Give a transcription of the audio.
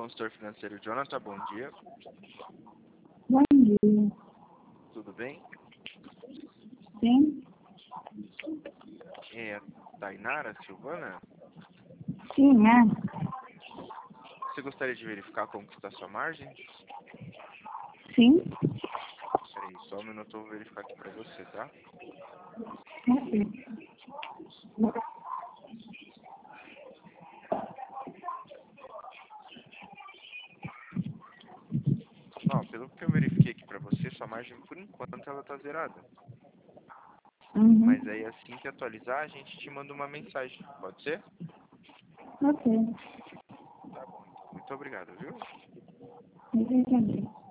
consultor financeiro Jonathan, bom dia. Bom dia. Tudo bem? Sim? É a Tainara Silvana? Sim, é? Você gostaria de verificar como que está a sua margem? Sim? Peraí, só um minuto, eu vou verificar aqui para você, tá? Ok. Ó, pelo que eu verifiquei aqui para você, sua margem por enquanto ela tá zerada. Uhum. Mas aí assim que atualizar, a gente te manda uma mensagem, pode ser? Ok. Tá bom, então. Muito obrigado, viu? Entendi.